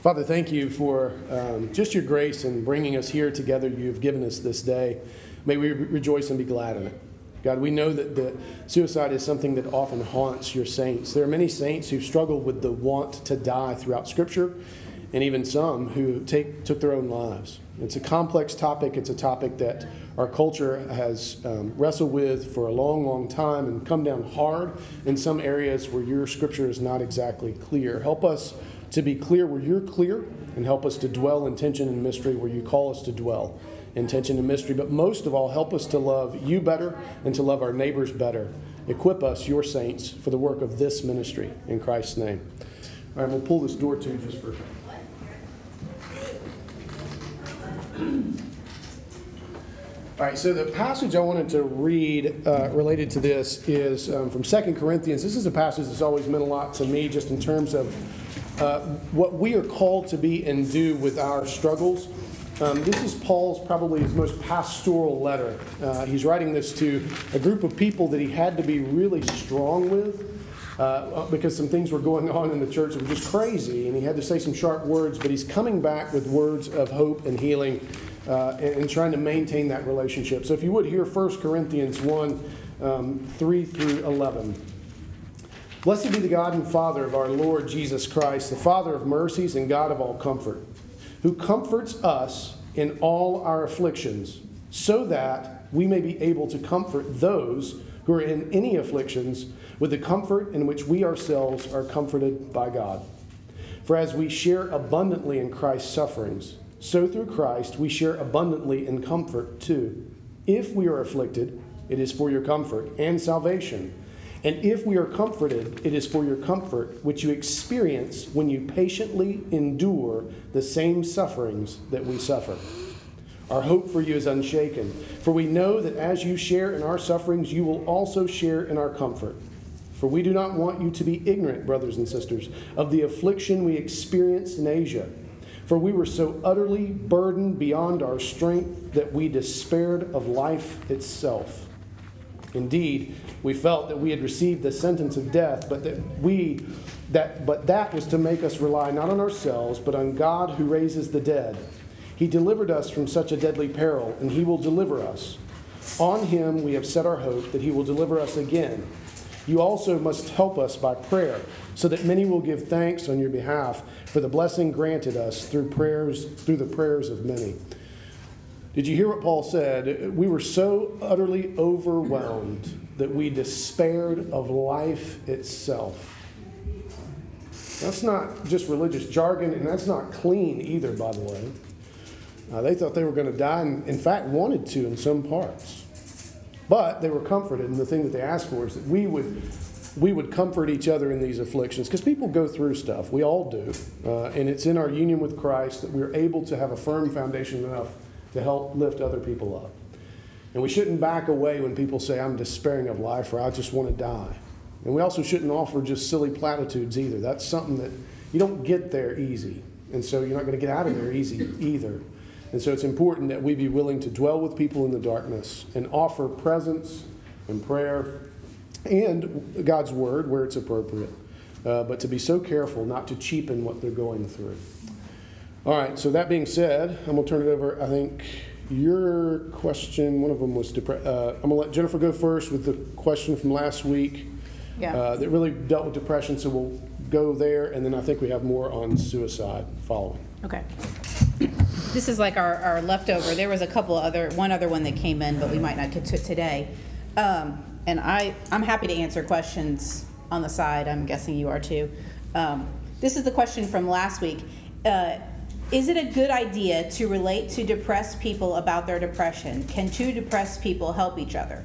Father, thank you for just your grace in bringing us here together. You've given us this day. May we rejoice and be glad in it. God, we know that suicide is something that often haunts your saints. There are many saints who've struggled with the want to die throughout Scripture, and even some who took their own lives. It's a complex topic. It's a topic that our culture has wrestled with for a long, long time and come down hard in some areas where your Scripture is not exactly clear. Help us to be clear where you're clear, and help us to dwell in tension and mystery where you call us to dwell in tension and mystery. But most of all, help us to love you better and to love our neighbors better. Equip us, your saints, for the work of this ministry. In Christ's name. All right, we'll pull this door to just for... All right, so the passage I wanted to read related to this is from 2 Corinthians. This is a passage that's always meant a lot to me just in terms of what we are called to be and do with our struggles. This is Paul's probably his most pastoral letter. He's writing this to a group of people that he had to be really strong with because some things were going on in the church that were just crazy, and he had to say some sharp words, but he's coming back with words of hope and healing and trying to maintain that relationship. So if you would hear 1 Corinthians 1, 3 through 11. Blessed be the God and Father of our Lord Jesus Christ, the Father of mercies and God of all comfort, who comforts us in all our afflictions, so that we may be able to comfort those who are in any afflictions with the comfort in which we ourselves are comforted by God. For as we share abundantly in Christ's sufferings, so through Christ we share abundantly in comfort too. If we are afflicted, it is for your comfort and salvation. And if we are comforted, it is for your comfort, which you experience when you patiently endure the same sufferings that we suffer. Our hope for you is unshaken, for we know that as you share in our sufferings, you will also share in our comfort. For we do not want you to be ignorant, brothers and sisters, of the affliction we experienced in Asia. For we were so utterly burdened beyond our strength that we despaired of life itself. Indeed, we felt that we had received the sentence of death, but that was to make us rely not on ourselves, but on God who raises the dead. He delivered us from such a deadly peril, and he will deliver us. On him we have set our hope that he will deliver us again. You also must help us by prayer, so that many will give thanks on your behalf for the blessing granted us through the prayers of many. Did you hear what Paul said? We were so utterly overwhelmed that we despaired of life itself. That's not just religious jargon, and that's not clean either, by the way. They thought they were going to die, and in fact wanted to in some parts. But they were comforted, and the thing that they asked for is that we would comfort each other in these afflictions, because people go through stuff. We all do. And it's in our union with Christ that we're able to have a firm foundation enough to help lift other people up. And we shouldn't back away when people say, I'm despairing of life, or I just want to die. And we also shouldn't offer just silly platitudes either. That's something that you don't get there easy. And so you're not going to get out of there easy either. And so it's important that we be willing to dwell with people in the darkness and offer presence and prayer and God's word where it's appropriate. But to be so careful not to cheapen what they're going through. All right, so that being said, I'm going to turn it over. I think your question, one of them was I'm going to let Jennifer go first with the question from last week that really dealt with depression, so we'll go there, and then I think we have more on suicide following. Okay. This is like our leftover. There was one other one that came in, but we might not get to it today. And I'm happy to answer questions on the side. I'm guessing you are too. This is the question from last week. Is it a good idea to relate to depressed people about their depression? Can two depressed people help each other?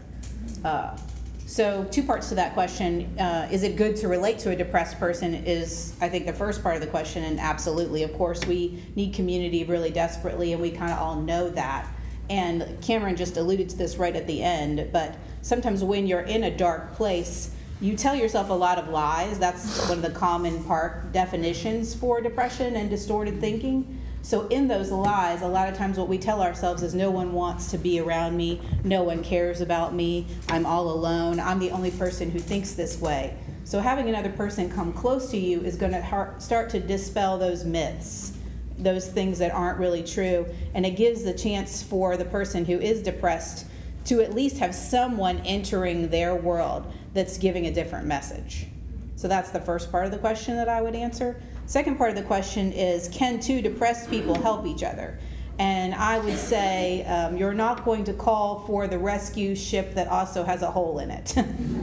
So 2 parts to that question. Is it good to relate to a depressed person is, I think, the first part of the question, and absolutely. Of course, we need community really desperately, and we kind of all know that. And Cameron just alluded to this right at the end, but sometimes when you're in a dark place, you tell yourself a lot of lies. That's one of the common definitions for depression and distorted thinking. So in those lies, a lot of times what we tell ourselves is no one wants to be around me, no one cares about me, I'm all alone, I'm the only person who thinks this way. So having another person come close to you is going to start to dispel those myths, those things that aren't really true, and it gives the chance for the person who is depressed to at least have someone entering their world that's giving a different message. So that's the first part of the question that I would answer. Second part of the question is, can two depressed people help each other? And I would say you're not going to call for the rescue ship that also has a hole in it.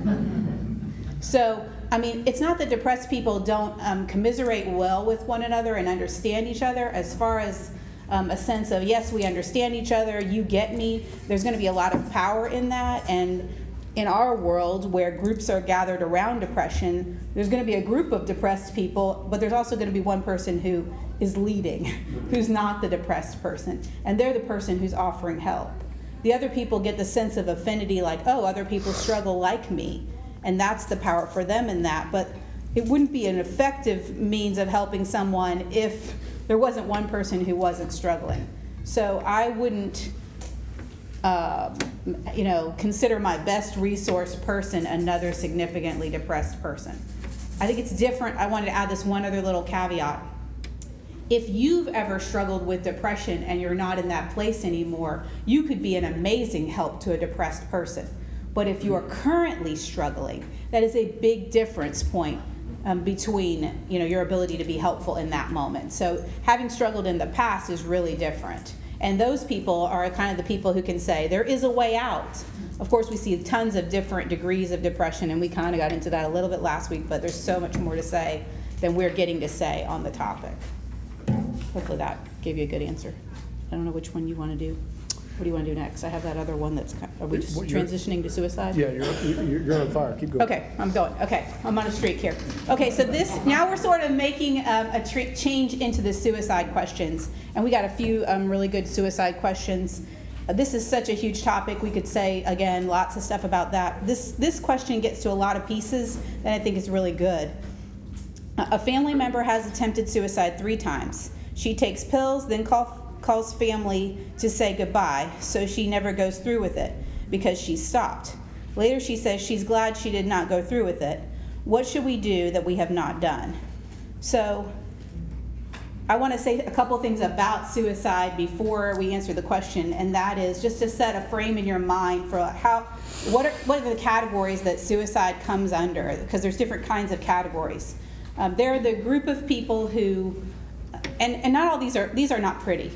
So, I mean, it's not that depressed people don't commiserate well with one another and understand each other, as far as a sense of, yes, we understand each other, you get me. There's going to be a lot of power in that. And in our world, where groups are gathered around depression, there's going to be a group of depressed people, but there's also going to be one person who is leading, who's not the depressed person. And they're the person who's offering help. The other people get the sense of affinity, like, oh, other people struggle like me. And that's the power for them in that. But it wouldn't be an effective means of helping someone if there wasn't one person who wasn't struggling. So I wouldn't, consider my best resource person another significantly depressed person. I think it's different. I wanted to add this one other little caveat. If you've ever struggled with depression and you're not in that place anymore, you could be an amazing help to a depressed person. But if you are currently struggling, that is a big difference point between your ability to be helpful in that moment. So having struggled in the past is really different. And those people are kind of the people who can say, there is a way out. Of course, we see tons of different degrees of depression, and we kind of got into that a little bit last week, but there's so much more to say than we're getting to say on the topic. Hopefully that gave you a good answer. I don't know which one you want to do. What do you want to do next? I have that other one that's, are we just transitioning to suicide? Yeah, you're on fire. Keep going. Okay, I'm going. Okay, I'm on a streak here. Okay, so now we're sort of making a change into the suicide questions. And we got a few really good suicide questions. This is such a huge topic. We could say, again, lots of stuff about that. This question gets to a lot of pieces that I think is really good. A family member has attempted suicide 3 times. She takes pills, then calls family to say goodbye, so she never goes through with it because she stopped. Later she says she's glad she did not go through with it. What should we do that we have not done? So I want to say a couple things about suicide before we answer the question, and that is just to set a frame in your mind for what are the categories that suicide comes under, because there's different kinds of categories. They're the group of people who, and not all these are not pretty.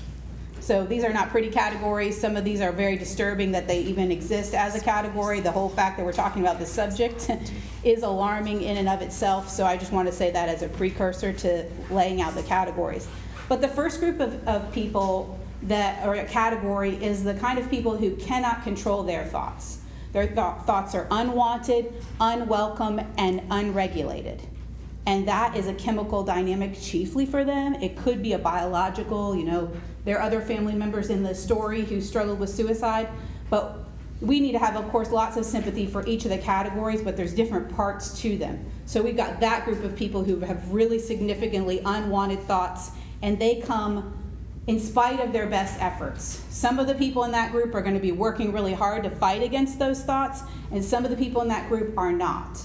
So these are not pretty categories. Some of these are very disturbing that they even exist as a category. The whole fact that we're talking about the subject is alarming in and of itself. So I just want to say that as a precursor to laying out the categories. But the first group of people or a category is the kind of people who cannot control their thoughts. Their thoughts are unwanted, unwelcome, and unregulated. And that is a chemical dynamic chiefly for them. It could be a biological, there are other family members in the story who struggled with suicide, but we need to have, of course, lots of sympathy for each of the categories, but there's different parts to them. So we've got that group of people who have really significantly unwanted thoughts, and they come in spite of their best efforts. Some of the people in that group are going to be working really hard to fight against those thoughts, and some of the people in that group are not.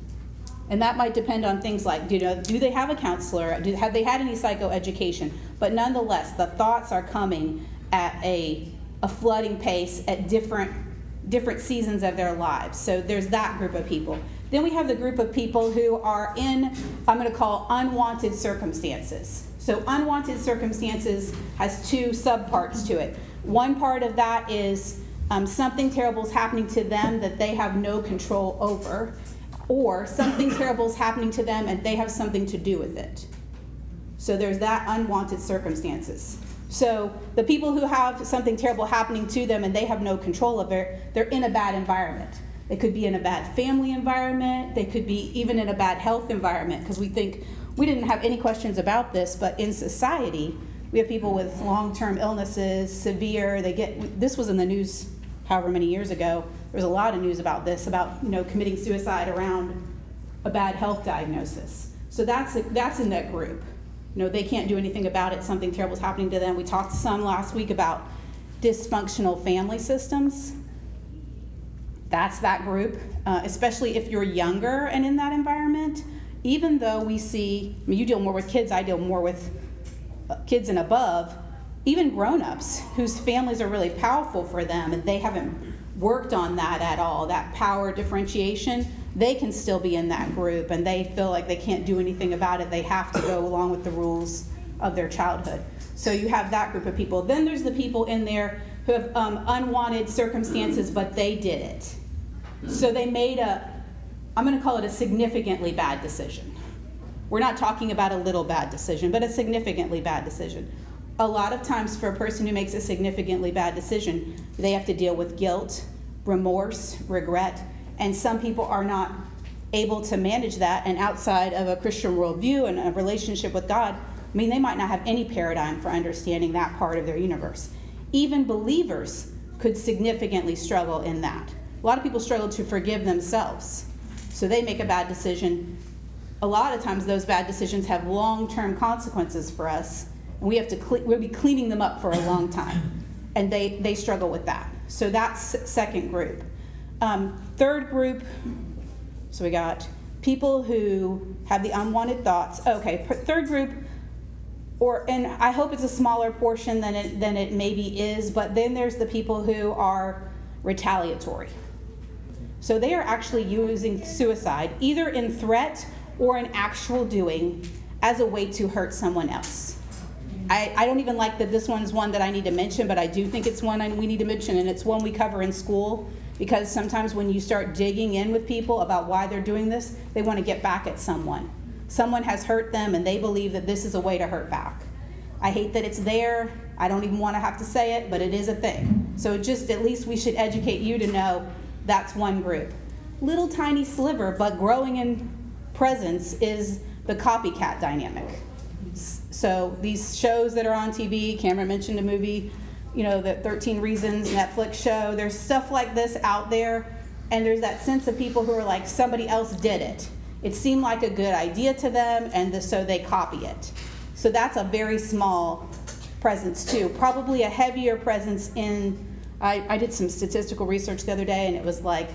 And that might depend on things like, do they have a counselor? Have they had any psychoeducation? But nonetheless, the thoughts are coming at a flooding pace at different seasons of their lives. So there's that group of people. Then we have the group of people who are in, I'm going to call unwanted circumstances. So unwanted circumstances has 2 subparts to it. One part of that is something terrible is happening to them that they have no control over, or something terrible is happening to them and they have something to do with it. So there's that unwanted circumstances. So the people who have something terrible happening to them and they have no control of it, they're in a bad environment. They could be in a bad family environment. They could be even in a bad health environment, because we didn't have any questions about this, but in society, we have people with long-term illnesses, severe, this was in the news however many years ago. There was a lot of news about this, about committing suicide around a bad health diagnosis. So that's in that group. They can't do anything about it. Something terrible is happening to them. We talked some last week about dysfunctional family systems. that's that group, especially if you're younger and in that environment. Even though we see, I mean, you deal more with kids, I deal more with kids and above, even grown-ups whose families are really powerful for them and they haven't worked on that at all, that power differentiation, they can still be in that group and they feel like they can't do anything about it. They have to go along with the rules of their childhood. So you have that group of people. Then there's the people in there who have unwanted circumstances, but they did it. So they made I'm going to call it a significantly bad decision. We're not talking about a little bad decision, but a significantly bad decision. A lot of times for a person who makes a significantly bad decision, they have to deal with guilt, remorse, regret, and some people are not able to manage that. And outside of a Christian worldview and a relationship with God, I mean, they might not have any paradigm for understanding that part of their universe. Even believers could significantly struggle in that. A lot of people struggle to forgive themselves. So they make a bad decision. A lot of times those bad decisions have long-term consequences for us, and we have to we'll be cleaning them up for a long time. And they struggle with that. So that's second group. Third group, so we got people who have the unwanted thoughts. Okay, third group, and I hope it's a smaller portion than it maybe is, but then there's the people who are retaliatory. So they are actually using suicide, either in threat or in actual doing, as a way to hurt someone else. I don't even like that this one's one that I need to mention, but I do think it's one we need to mention, and it's one we cover in school, because sometimes when you start digging in with people about why they're doing this, they want to get back at someone. Someone has hurt them, and they believe that this is a way to hurt back. I hate that it's there. I don't even want to have to say it, but it is a thing. So just at least we should educate you to know that's one group. Little tiny sliver, but growing in presence, is the copycat dynamic. So these shows that are on TV, Cameron mentioned a movie, the 13 Reasons Netflix show, there's stuff like this out there, and there's that sense of people who are like, somebody else did it. It seemed like a good idea to them, and so they copy it. So that's a very small presence too. Probably a heavier presence in, I did some statistical research the other day, and it was like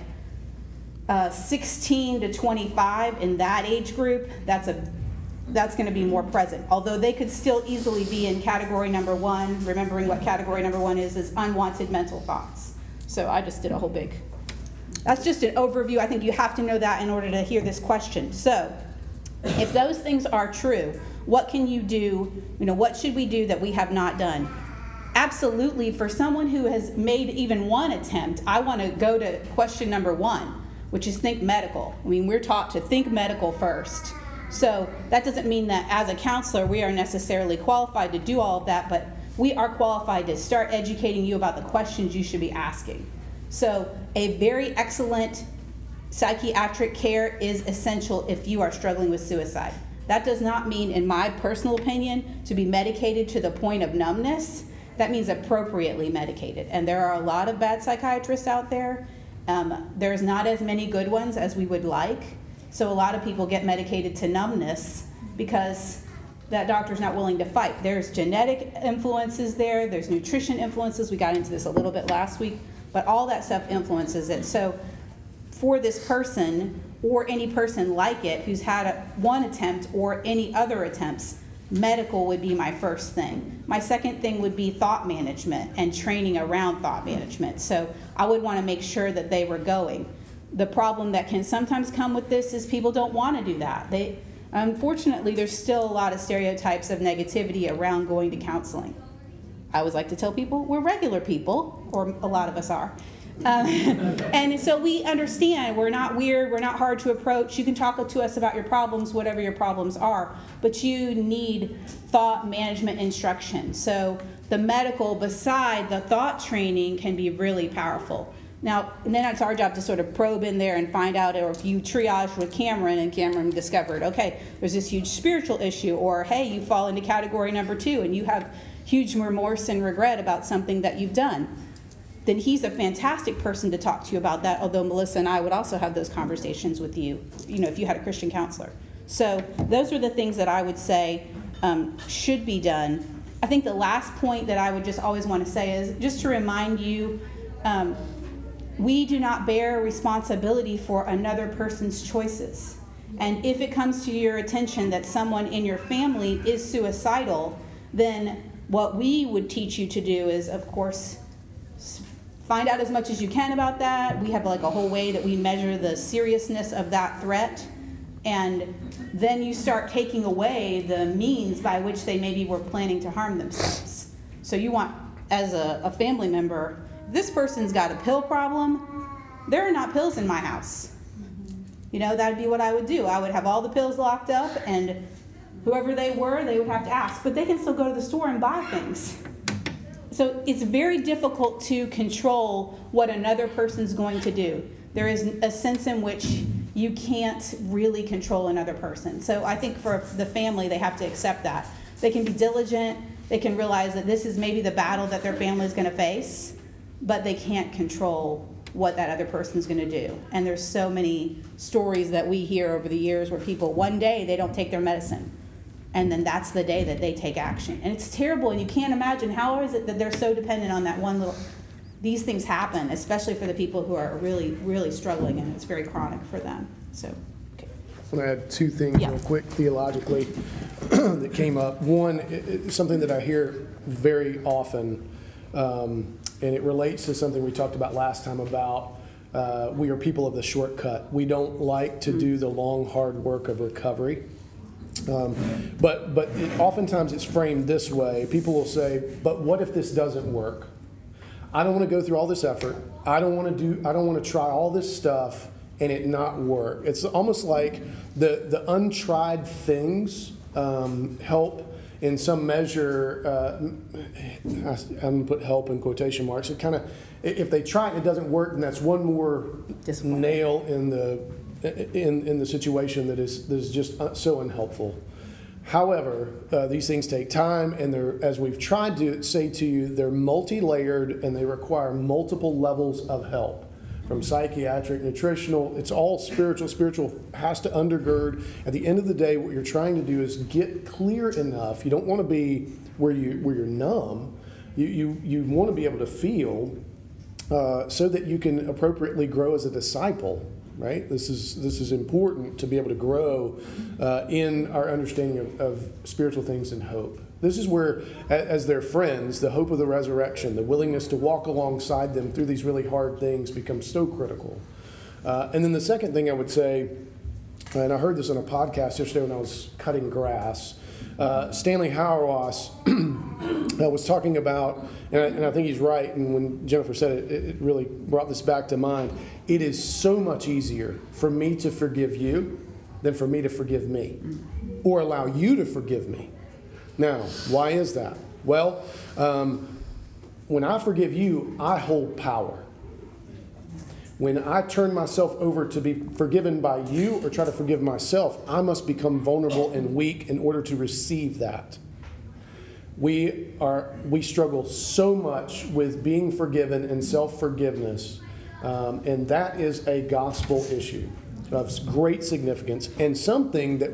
16 to 25 in that age group, that's going to be more present. Although they could still easily be in category number one. Remembering what category number one is unwanted mental thoughts. So I just did a whole big, that's just an overview. I think you have to know that in order to hear this question. So if those things are true, what can you do? What should we do that we have not done? Absolutely, for someone who has made even one attempt, I want to go to question number one, which is think medical. I mean, we're taught to think medical first. So that doesn't mean that as a counselor we are necessarily qualified to do all of that, but we are qualified to start educating you about the questions you should be asking. So a very excellent psychiatric care is essential if you are struggling with suicide. That does not mean, in my personal opinion, to be medicated to the point of numbness. That means appropriately medicated. And there are a lot of bad psychiatrists out there. There's not as many good ones as we would like. So a lot of people get medicated to numbness because that doctor's not willing to fight. There's genetic influences there. There's nutrition influences. We got into this a little bit last week. But all that stuff influences it. So for this person, or any person like it who's had one attempt or any other attempts, medical would be my first thing. My second thing would be thought management and training around thought management. So I would want to make sure that they were going. The problem that can sometimes come with this is people don't want to do that. Unfortunately, there's still a lot of stereotypes of negativity around going to counseling. I always like to tell people we're regular people, or a lot of us are. And so we understand we're not weird, we're not hard to approach. You can talk to us about your problems, whatever your problems are, but you need thought management instruction. So the medical, beside the thought training, can be really powerful. Now, and then it's our job to sort of probe in there and find out, or if you triage with Cameron and Cameron discovered, okay, there's this huge spiritual issue, or hey, you fall into category number 2 and you have huge remorse and regret about something that you've done. Then he's a fantastic person to talk to you about that, although Melissa and I would also have those conversations with you, if you had a Christian counselor. So those are the things that I would say should be done. I think the last point that I would just always want to say is just to remind you, we do not bear responsibility for another person's choices. And if it comes to your attention that someone in your family is suicidal, then what we would teach you to do is, of course, find out as much as you can about that. We have like a whole way that we measure the seriousness of that threat. And then you start taking away the means by which they maybe were planning to harm themselves. So you want, as a family member, this person's got a pill problem. There are not pills in my house. You know, that'd be what I would do. I would have all the pills locked up, and whoever they were, they would have to ask. But they can still go to the store and buy things. So it's very difficult to control what another person's going to do. There is a sense in which you can't really control another person. So I think for the family, they have to accept that. They can be diligent. They can realize that this is maybe the battle that their family is going to face, but they can't control what that other person's going to do. And there's so many stories that we hear over the years where people, one day, they don't take their medicine. And then that's the day that they take action. And it's terrible, and you can't imagine how is it that they're so dependent on that one little... These things happen, especially for the people who are really, really struggling, and it's very chronic for them. So, okay. I want to add two things real quick theologically that came up. One, something that I hear very often, and it relates to something we talked about last time about we are people of the shortcut. We don't like to do the long, hard work of recovery. But oftentimes it's framed this way. People will say, but what if this doesn't work? I don't want to go through all this effort. I don't want to try all this stuff and it not work. It's almost like the untried things help in some measure. I'm going to put help in quotation marks. It kind of, if they try it and it doesn't work, then that's one more nail in the situation that is just so unhelpful. However, these things take time, and they're, as we've tried to say to you, they're multi-layered and they require multiple levels of help. From psychiatric, nutritional, it's all spiritual. Spiritual has to undergird. At the end of the day, what you're trying to do is get clear enough. You don't want to be where you're numb. You want to be able to feel so that you can appropriately grow as a disciple. Right? This is important to be able to grow in our understanding of spiritual things and hope. This is where, as their friends, the hope of the resurrection, the willingness to walk alongside them through these really hard things becomes so critical. And then the second thing I would say, and I heard this on a podcast yesterday when I was cutting grass, Stanley Hauerwas was talking about, and I think he's right, and when Jennifer said it, it really brought this back to mind. It is so much easier for me to forgive you than for me to forgive me, or allow you to forgive me. Now, why is that? Well, when I forgive you, I hold power. When I turn myself over to be forgiven by you or try to forgive myself, I must become vulnerable and weak in order to receive that. We struggle so much with being forgiven and self-forgiveness, and that is a gospel issue of great significance and something that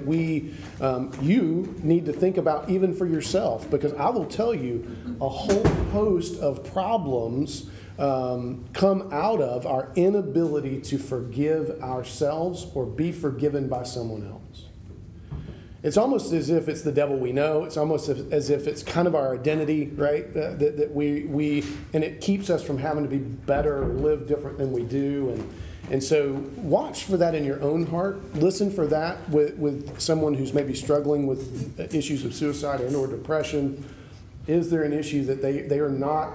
you need to think about even for yourself, because I will tell you a whole host of problems come out of our inability to forgive ourselves or be forgiven by someone else. It's almost as if it's the devil we know. It's almost as if it's kind of our identity, right? That we and it keeps us from having to be better or live different than we do. And so watch for that in your own heart. Listen for that with someone who's maybe struggling with issues of suicide and or depression. Is there an issue that they are not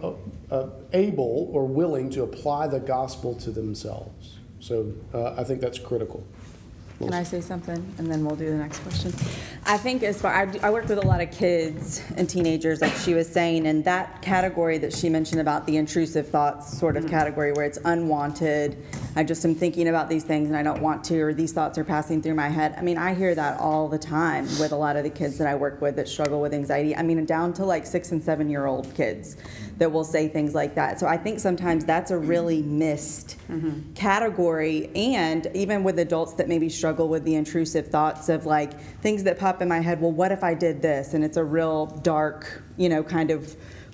able or willing to apply the gospel to themselves? So I think that's critical. Can I say something, and then we'll do the next question? I think I work with a lot of kids and teenagers, like she was saying, and that category that she mentioned about the intrusive thoughts sort of category where it's unwanted. I just am thinking about these things and I don't want to, or these thoughts are passing through my head. I mean, I hear that all the time with a lot of the kids that I work with that struggle with anxiety. I mean, down to like 6 and 7 year old kids that will say things like that. So I think sometimes that's a really missed category, and even with adults that maybe struggle with the intrusive thoughts of like things that pop in my head, well, what if I did this? And it's a real dark, kind of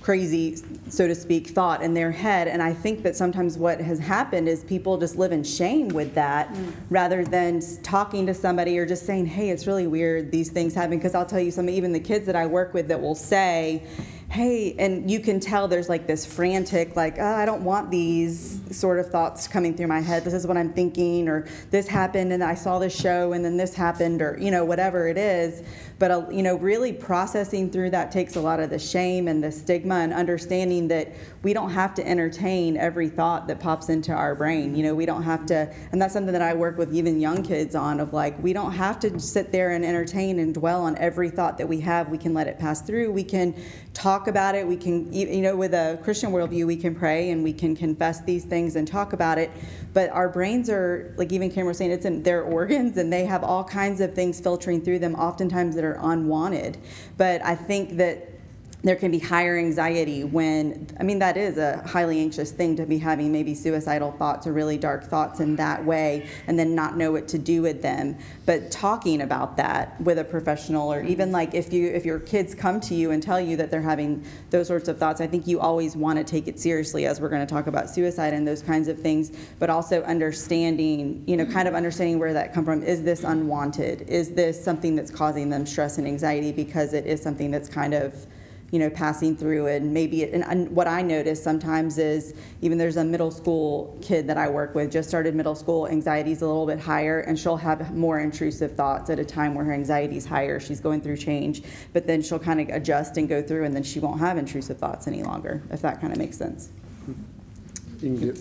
crazy, so to speak, thought in their head. And I think that sometimes what has happened is people just live in shame with that rather than talking to somebody or just saying, hey, it's really weird these things happen. Because I'll tell you, even the kids that I work with that will say, hey, and you can tell there's like this frantic, like, oh, I don't want these sort of thoughts coming through my head. This is what I'm thinking, or this happened and I saw this show and then this happened, or, whatever it is. But, really processing through that takes a lot of the shame and the stigma and understanding that we don't have to entertain every thought that pops into our brain. We don't have to, and that's something that I work with even young kids on, of like, we don't have to sit there and entertain and dwell on every thought that we have. We can let it pass through. We can talk about it. We can, with a Christian worldview, we can pray and we can confess these things and talk about it. But our brains are, like even Cameron was saying, it's in their organs and they have all kinds of things filtering through them, oftentimes that are unwanted. But I think that there can be higher anxiety when, that is a highly anxious thing to be having maybe suicidal thoughts or really dark thoughts in that way and then not know what to do with them. But talking about that with a professional, or even like if your kids come to you and tell you that they're having those sorts of thoughts, I think you always want to take it seriously, as we're going to talk about suicide and those kinds of things, but also understanding, kind of understanding where that come from. Is this unwanted? Is this something that's causing them stress and anxiety because it is something that's kind of passing through? And maybe and what I notice sometimes is, even there's a middle school kid that I work with, just started middle school, anxiety's a little bit higher, and she'll have more intrusive thoughts at a time where her anxiety's higher. She's going through change, but then she'll kind of adjust and go through, and then she won't have intrusive thoughts any longer, if that kind of makes sense. You can do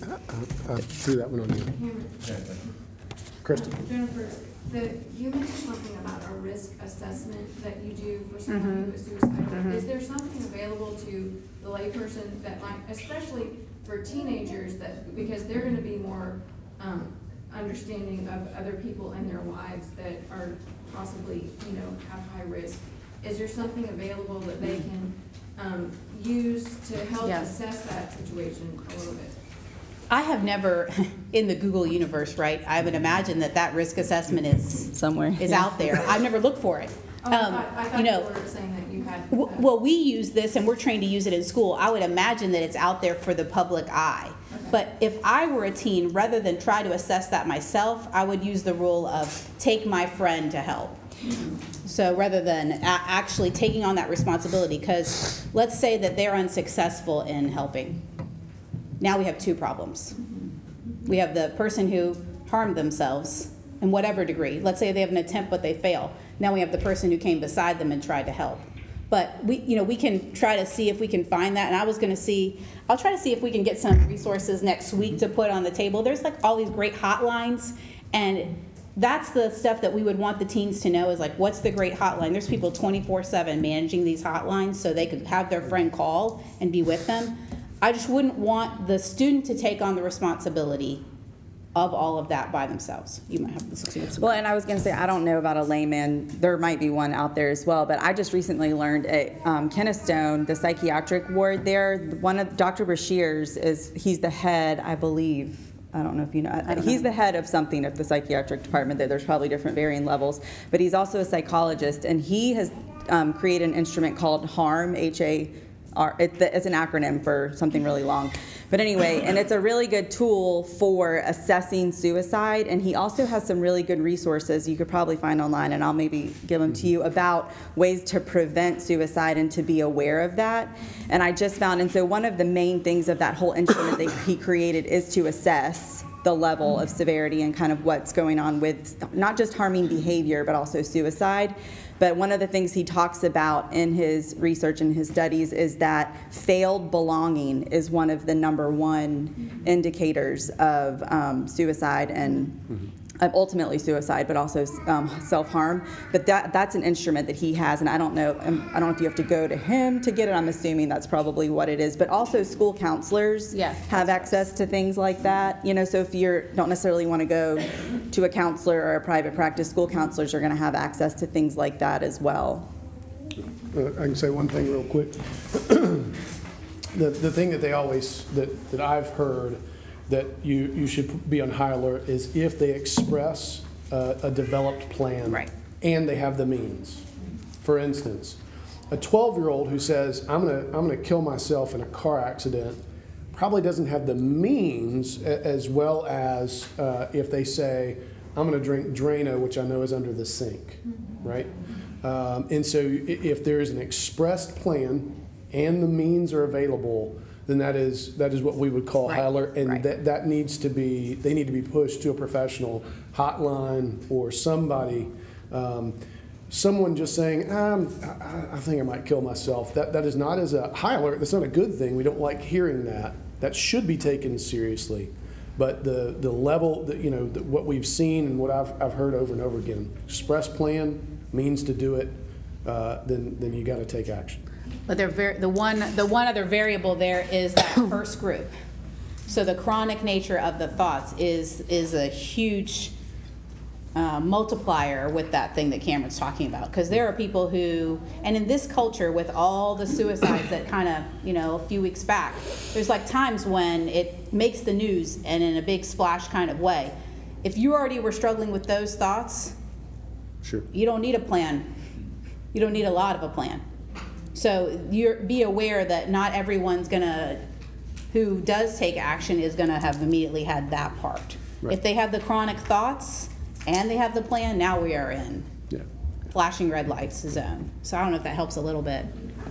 that one on you. Kristen. Jennifer, you mentioned something about a risk assessment that you do for someone who is suicidal. Is there something available to the layperson that might, especially for teenagers, that because they're going to be more understanding of other people in their lives that are possibly, have high risk? Is there something available that they can use to help assess that situation a little bit? I have never, in the Google universe, right, I would imagine that risk assessment is somewhere out there. I've never looked for it. I thought you were saying that you had. Well, we use this, and we're trained to use it in school. I would imagine that it's out there for the public eye. Okay. But if I were a teen, rather than try to assess that myself, I would use the rule of take my friend to help. So rather than actually taking on that responsibility, because let's say that they're unsuccessful in helping. Now we have two problems. We have the person who harmed themselves in whatever degree. Let's say they have an attempt but they fail. Now we have the person who came beside them and tried to help. But we can try to see if we can find that. And I'll try to see if we can get some resources next week to put on the table. There's like all these great hotlines, and that's the stuff that we would want the teens to know, is like, what's the great hotline? There's people 24/7 managing these hotlines so they could have their friend call and be with them. I just wouldn't want the student to take on the responsibility of all of that by themselves. You might have this experience. Well, and I was going to say, I don't know about a layman. There might be one out there as well, but I just recently learned at Kennestone, the psychiatric ward there, one of Dr. Bashir's he's the head, I believe. I don't know if you know. He's the head of something at the psychiatric department there. There's probably different varying levels, but he's also a psychologist, and he has created an instrument called HARM, H-A-R. It's an acronym for something really long. But anyway, and it's a really good tool for assessing suicide, and he also has some really good resources you could probably find online, and I'll maybe give them to you, about ways to prevent suicide and to be aware of that. And I just found, and so one of the main things of that whole instrument that he created is to assess the level of severity and kind of what's going on with not just harming behavior, but also suicide. But one of the things he talks about in his research and his studies is that failed belonging is one of the #1 indicators of suicide and ultimately suicide, but also self-harm. But that's an instrument that he has, and I don't know if you have to go to him to get it. I'm assuming that's probably what it is. But also school counselors have access to things like that. So if you don't necessarily want to go to a counselor or a private practice, school counselors are going to have access to things like that as well. I can say one thing real quick. The thing that they always, that I've heard that you should be on high alert is if they express a developed plan, right, and they have the means. For instance, A 12-year-old who says, I'm gonna kill myself in a car accident probably doesn't have the means as well as if they say, I'm gonna drink Drano, which I know is under the sink, right? And so if there is an expressed plan and the means are available, then that is what we would call high alert, and that needs to be, they need to be pushed to a professional hotline or somebody. Someone just saying, I think I might kill myself, that is not as a high alert. That's not a good thing. We don't like hearing that. That should be taken seriously. But the level that, what we've seen and what I've heard over and over again, express plan, means to do it, then you got to take action. But the one other variable there is that first group. So the chronic nature of the thoughts is a huge multiplier with that thing that Cameron's talking about. Because there are people who, and in this culture with all the suicides that kind of, a few weeks back, there's like times when it makes the news and in a big splash kind of way. If you already were struggling with those thoughts, sure, you don't need a plan. You don't need a lot of a plan. So be aware that not everyone's who does take action is gonna have immediately had that part. Right. If they have the chronic thoughts and they have the plan, now we are in flashing red lights zone. So I don't know if that helps a little bit.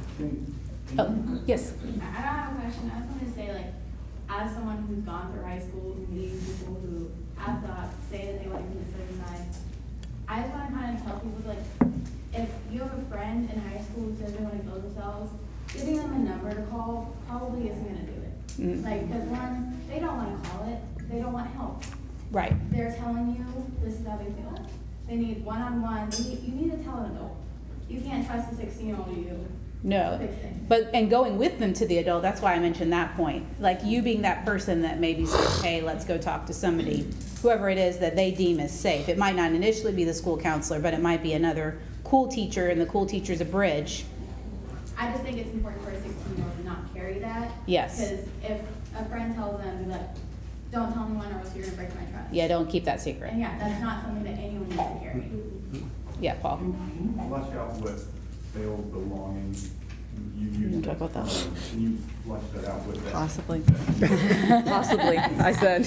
Oh, yes. I don't have a question. I just want to say, as someone who's gone through high school, who meets people who have thoughts, say that they want to commit suicide, I just want to kind of tell people, if you have a friend in high school who says they want to kill themselves, giving them a number to call probably isn't going to do it. Because one, they don't want to call it. They don't want help. Right. They're telling you this is how they feel. They need one-on-one. You need to tell an adult. You can't trust a 16-year-old you. No, and going with them to the adult, that's why I mentioned that point. Like you being that person that maybe says, hey, let's go talk to somebody, whoever it is that they deem as safe. It might not initially be the school counselor, but it might be another cool teacher, and the cool teacher's a bridge. I just think it's important for a 16-year-old to not carry that. Yes. Because if a friend tells them, don't tell anyone or else you're going to break my trust. Yeah, don't keep that secret. And that's not something that anyone needs to carry. Yeah, Paul. Flesh out what failed belonging. You can talk about that. Can you flesh that out with that? Possibly. Possibly, I said.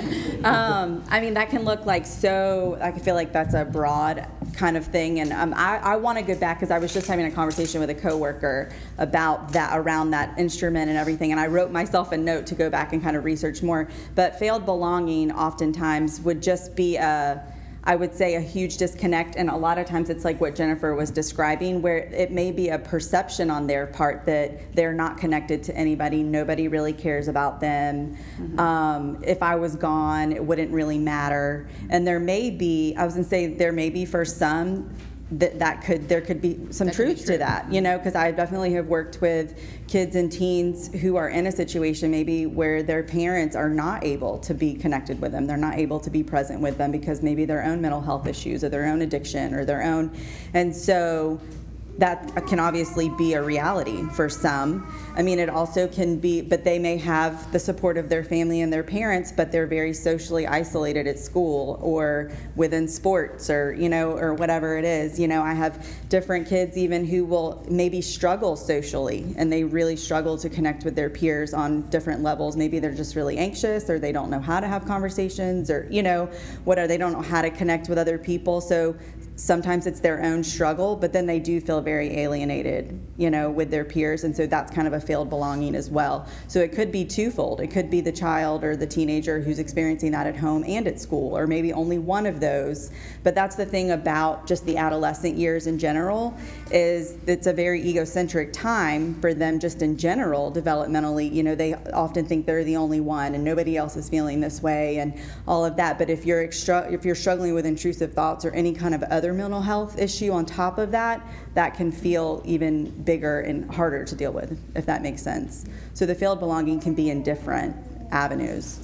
That can look I feel like that's a broad kind of thing. And I want to go back because I was just having a conversation with a coworker about that, around that instrument and everything. And I wrote myself a note to go back and kind of research more. But failed belonging oftentimes would just be I would say a huge disconnect, and a lot of times it's like what Jennifer was describing, where it may be a perception on their part that they're not connected to anybody, nobody really cares about them. If I was gone, it wouldn't really matter. And there may be for some there could be some truth to that, because I definitely have worked with kids and teens who are in a situation maybe where their parents are not able to be connected with them. They're not able to be present with them because maybe their own mental health issues or their own addiction or their own, and so that can obviously be a reality for some. It also can be, but they may have the support of their family and their parents, but they're very socially isolated at school or within sports or, or whatever it is. I have different kids even who will maybe struggle socially, and they really struggle to connect with their peers on different levels. Maybe they're just really anxious, or they don't know how to have conversations, or, they don't know how to connect with other people. So sometimes it's their own struggle, but then they do feel very alienated, with their peers. And so that's kind of a failed belonging as well. So it could be twofold. It could be the child or the teenager who's experiencing that at home and at school, or maybe only one of those. But that's the thing about just the adolescent years in general, is it's a very egocentric time for them just in general, developmentally. They often think they're the only one and nobody else is feeling this way and all of that. But if you're struggling with intrusive thoughts or any kind of other mental health issue on top of that, that can feel even bigger and harder to deal with, if that makes sense. So the failed belonging can be in different avenues.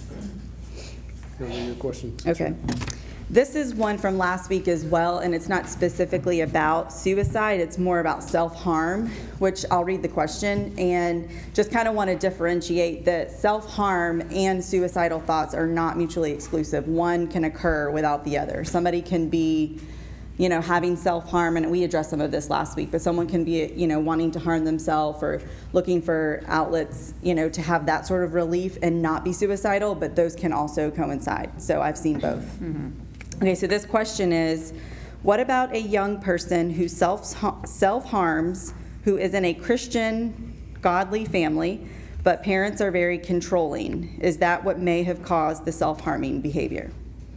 Your question. Okay. This is one from last week as well, and it's not specifically about suicide. It's more about self-harm, which I'll read the question, and just kind of want to differentiate that self-harm and suicidal thoughts are not mutually exclusive. One can occur without the other. Somebody can be having self-harm, and we addressed some of this last week, but someone can be, wanting to harm themselves or looking for outlets, to have that sort of relief and not be suicidal, but those can also coincide. So I've seen both. Okay, so this question is, what about a young person who self-harms, who is in a Christian, godly family, but parents are very controlling? Is that what may have caused the self-harming behavior?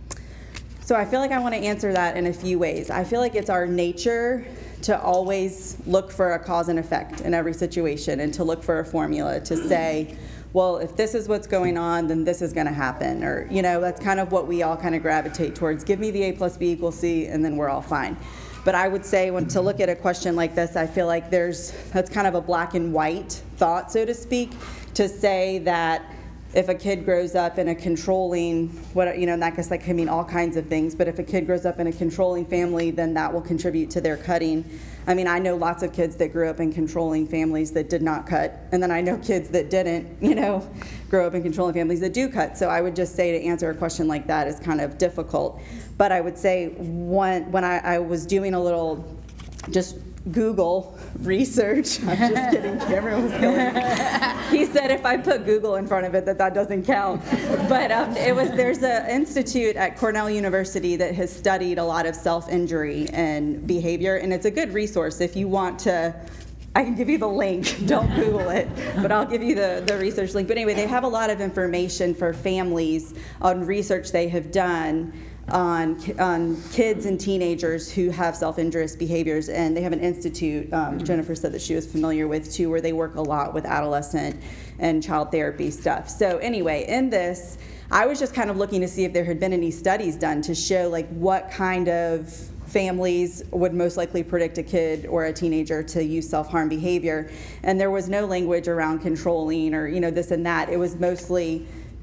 So I feel like I want to answer that in a few ways. I feel like it's our nature to always look for a cause and effect in every situation, and to look for a formula to say, well, if this is what's going on, then this is going to happen. Or, that's kind of what we all kind of gravitate towards. Give me the A plus B equals C, and then we're all fine. But I would say, to look at a question like this, I feel like that's kind of a black and white thought, so to speak, to say that if a kid grows up in a controlling, and that can mean all kinds of things, but if a kid grows up in a controlling family, then that will contribute to their cutting. I mean, I know lots of kids that grew up in controlling families that did not cut, and then I know kids that didn't, grow up in controlling families that do cut. So I would just say, to answer a question like that is kind of difficult. But I would say, when I was doing a little just Google research. I'm just kidding. Cameron was going. He said if I put Google in front of it, that doesn't count. But there's an institute at Cornell University that has studied a lot of self-injury and behavior, and it's a good resource if you want to. I can give you the link. Don't Google it, but I'll give you the research link. But anyway, they have a lot of information for families on research they have done on kids and teenagers who have self-injurious behaviors, and they have an institute, Jennifer said that she was familiar with too, where they work a lot with adolescent and child therapy stuff. So anyway, in this, I was just kind of looking to see if there had been any studies done to show what kind of families would most likely predict a kid or a teenager to use self-harm behavior, and there was no language around controlling or this and that. It was mostly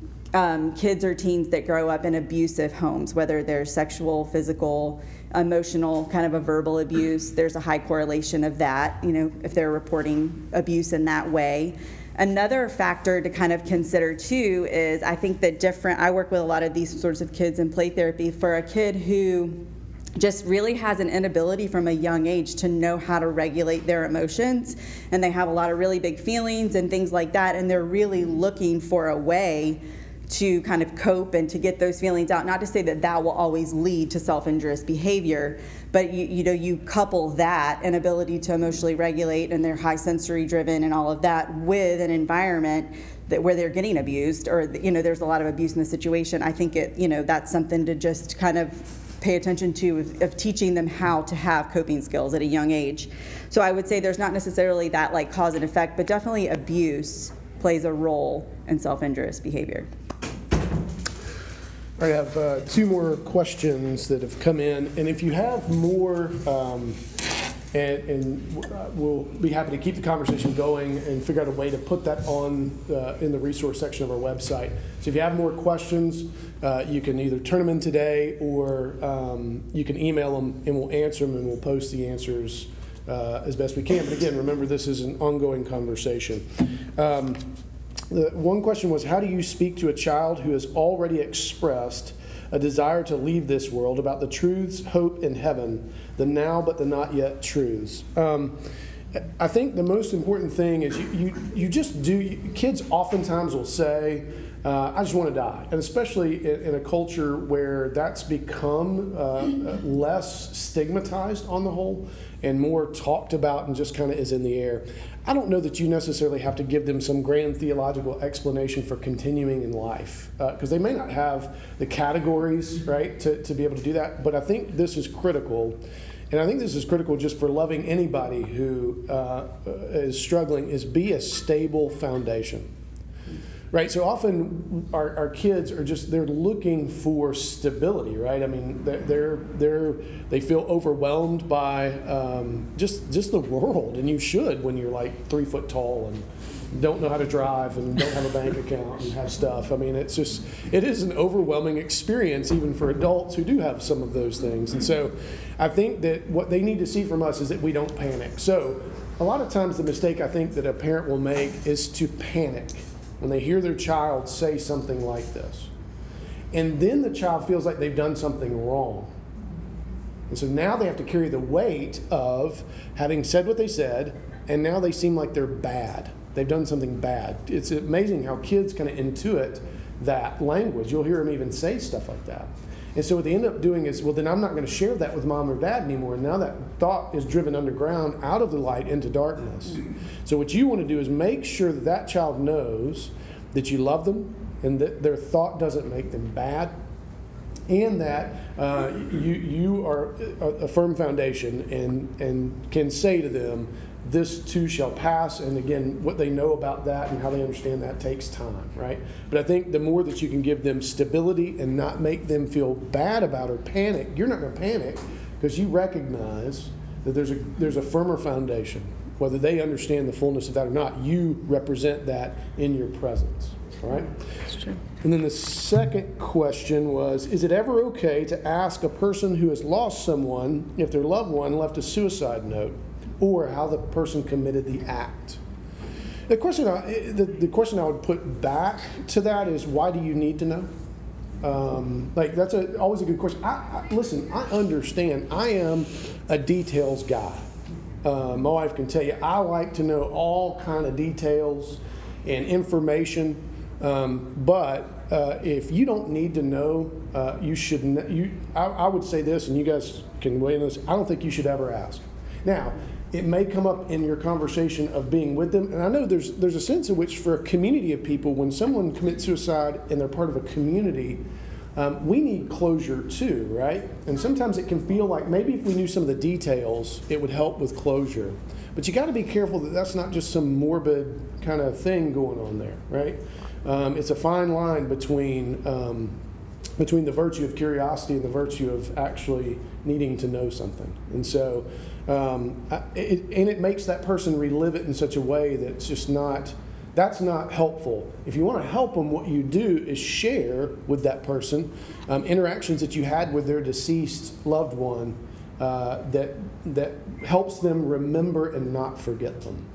kids or teens that grow up in abusive homes, whether they're sexual, physical, emotional, kind of a verbal abuse. There's a high correlation of that, if they're reporting abuse in that way. Another factor to kind of consider too is, I think that I work with a lot of these sorts of kids in play therapy. For a kid who just really has an inability from a young age to know how to regulate their emotions, and they have a lot of really big feelings and things like that, and they're really looking for a way to kind of cope and to get those feelings out. Not to say that will always lead to self-injurious behavior, but you couple that inability to emotionally regulate, and they're high sensory driven and all of that, with an environment where they're getting abused, or there's a lot of abuse in the situation. I think that's something to just kind of pay attention to, of teaching them how to have coping skills at a young age. So I would say there's not necessarily that cause and effect, but definitely abuse plays a role in self-injurious behavior. I have two more questions that have come in, and if you have more, we'll be happy to keep the conversation going and figure out a way to put that on in the resource section of our website. So if you have more questions, you can either turn them in today, or you can email them and we'll answer them, and we'll post the answers as best we can. But again, remember, this is an ongoing conversation. One question was, how do you speak to a child who has already expressed a desire to leave this world, about the truths, hope, and heaven, the now but the not yet truths? I think the most important thing is you just do. Kids oftentimes will say, I just want to die. And especially in a culture where that's become less stigmatized on the whole and more talked about and just kind of is in the air. I don't know that you necessarily have to give them some grand theological explanation for continuing in life, because they may not have the categories, right, to be able to do that. But I think this is critical. And I think this is critical just for loving anybody who is struggling, is be a stable foundation. Right, so often our kids are they're looking for stability, right? I mean, they feel overwhelmed by just the world, and you should when you're 3 foot tall and don't know how to drive and don't have a bank account and have stuff. I mean, it is an overwhelming experience even for adults who do have some of those things. And so I think that what they need to see from us is that we don't panic. So a lot of times the mistake I think that a parent will make is to panic when they hear their child say something like this. And then the child feels like they've done something wrong. And so now they have to carry the weight of having said what they said, and now they seem like they're bad. They've done something bad. It's amazing how kids kind of intuit that language. You'll hear them even say stuff like that. And so what they end up doing is, well, then I'm not going to share that with mom or dad anymore. And now that thought is driven underground out of the light into darkness. So what you want to do is make sure that that child knows that you love them and that their thought doesn't make them bad, and that you are a firm foundation and can say to them, this too shall pass. And again, what they know about that and how they understand that takes time, right? But I think the more that you can give them stability and not make them feel bad about or panic, you're not going to panic because you recognize that there's a firmer foundation. Whether they understand the fullness of that or not, you represent that in your presence, all right? That's true. And then the second question was, is it ever okay to ask a person who has lost someone if their loved one left a suicide note, or how the person committed the act? The question I would put back to that is, why do you need to know? That's always a good question. Listen, I understand. I am a details guy. My wife can tell you, I like to know all kind of details and information. But if you don't need to know, you should. I would say this, and you guys can weigh in this. I don't think you should ever ask. Now, it may come up in your conversation of being with them, and I know there's a sense in which, for a community of people, when someone commits suicide and they're part of a community, we need closure too, right? And sometimes it can feel like maybe if we knew some of the details, it would help with closure. But you got to be careful that that's not just some morbid kind of thing going on there, right? It's a fine line between the virtue of curiosity and the virtue of actually needing to know something. And so, it makes that person relive it in such a way that's just that's not helpful. If you want to help them, what you do is share with that person interactions that you had with their deceased loved one that helps them remember and not forget them.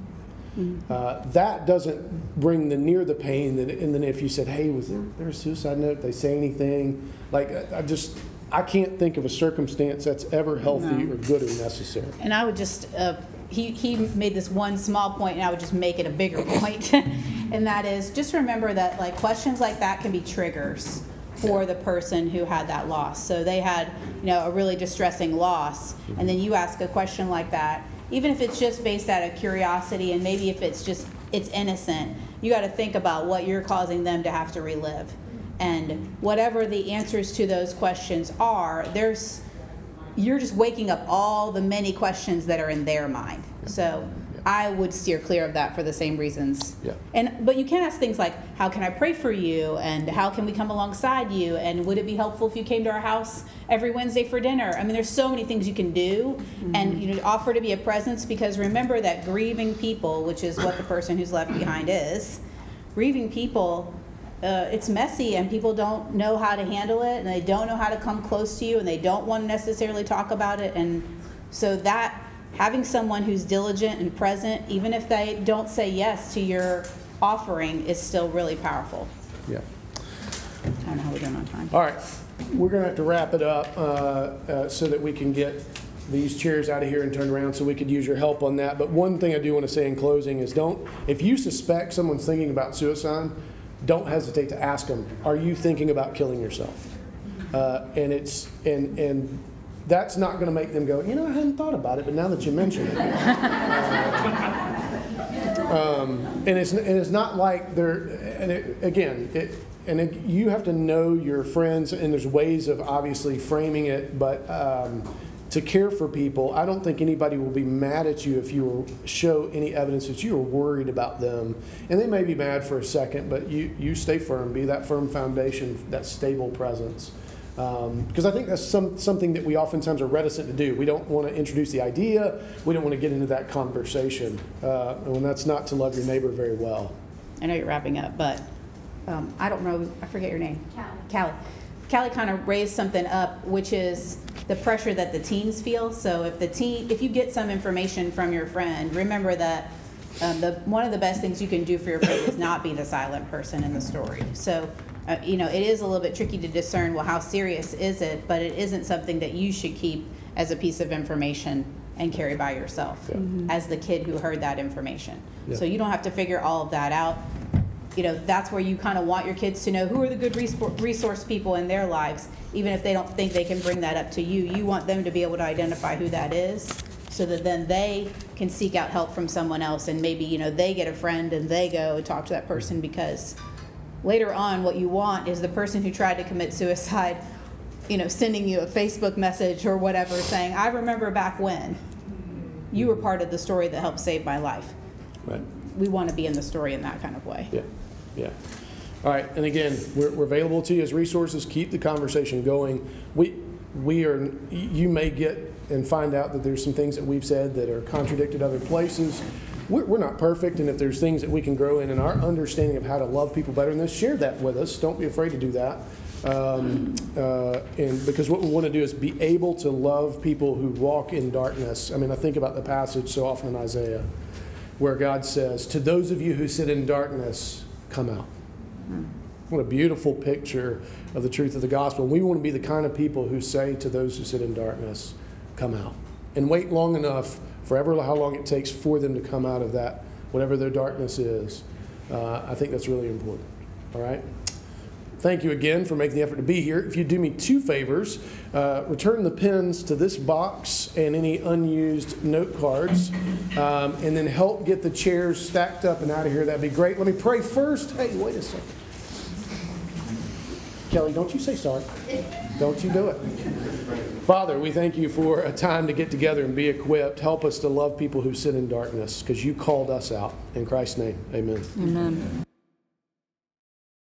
That doesn't bring near the pain and then if you said, hey, was there a suicide note? Did they say anything? I can't think of a circumstance that's ever healthy or good or necessary. And I would just, he made this one small point, and I would just make it a bigger point. And that is, just remember that questions like that can be triggers for the person who had that loss. So they had, a really distressing loss, and then you ask a question like that, even if it's just based out of curiosity, and maybe if it's innocent, you got to think about what you're causing them to have to relive. And whatever the answers to those questions are, you're just waking up all the many questions that are in their mind. So I would steer clear of that for the same reasons. Yeah. But you can ask things like, how can I pray for you? And how can we come alongside you? And would it be helpful if you came to our house every Wednesday for dinner? I mean, there's so many things you can do. And offer to be a presence, because remember that grieving people, which is what the person who's left behind is, grieving people, it's messy, and people don't know how to handle it, and they don't know how to come close to you, and they don't want to necessarily talk about it. And so that having someone who's diligent and present, even if they don't say yes to your offering, is still really powerful. Yeah. I don't know how we're doing on time. All right. We're going to have to wrap it up so that we can get these chairs out of here and turned around, so we could use your help on that. But one thing I do want to say in closing is, if you suspect someone's thinking about suicide, don't hesitate to ask them, are you thinking about killing yourself? And that's not going to make them go, I hadn't thought about it, but now that you mention it. And it's not like you have to know your friends, and there's ways of obviously framing it, but to care for people, I don't think anybody will be mad at you if you show any evidence that you are worried about them. And they may be mad for a second, but you stay firm, be that firm foundation, that stable presence. Because I think that's something that we oftentimes are reticent to do. We don't want to introduce the idea. We don't want to get into that conversation. And that's not to love your neighbor very well. I know you're wrapping up, but I don't know. I forget your name. Callie kind of raised something up, which is the pressure that the teens feel. So if you get some information from your friend, remember that one of the best things you can do for your friend is not be the silent person in the story. So It is a little bit tricky to discern, well, how serious is it? But it isn't something that you should keep as a piece of information and carry by yourself as the kid who heard that information. Yeah. So you don't have to figure all of that out. That's where you kind of want your kids to know who are the good resource people in their lives, even if they don't think they can bring that up to you. You want them to be able to identify who that is, so that then they can seek out help from someone else, and maybe, they get a friend and they go and talk to that person, because later on what you want is the person who tried to commit suicide, sending you a Facebook message or whatever saying, I remember back when you were part of the story that helped save my life. Right. We want to be in the story in that kind of way. Yeah, yeah. All right, and again, we're available to you as resources. Keep the conversation going. You may get and find out that there's some things that we've said that are contradicted other places. We're not perfect, and if there's things that we can grow in our understanding of how to love people better than this, share that with us. Don't be afraid to do that. And because what we want to do is be able to love people who walk in darkness. I mean, I think about the passage so often in Isaiah where God says, to those of you who sit in darkness, come out. What a beautiful picture of the truth of the gospel. We want to be the kind of people who say to those who sit in darkness, come out. And wait long enough, forever how long it takes for them to come out of that, whatever their darkness is. I think that's really important. All right? Thank you again for making the effort to be here. If you do me 2 favors, return the pens to this box and any unused note cards, and then help get the chairs stacked up and out of here. That'd be great. Let me pray first. Hey, wait a second. Kelly, don't you say sorry. Don't you do it. Father, we thank you for a time to get together and be equipped. Help us to love people who sit in darkness, because you called us out. In Christ's name, amen. Amen.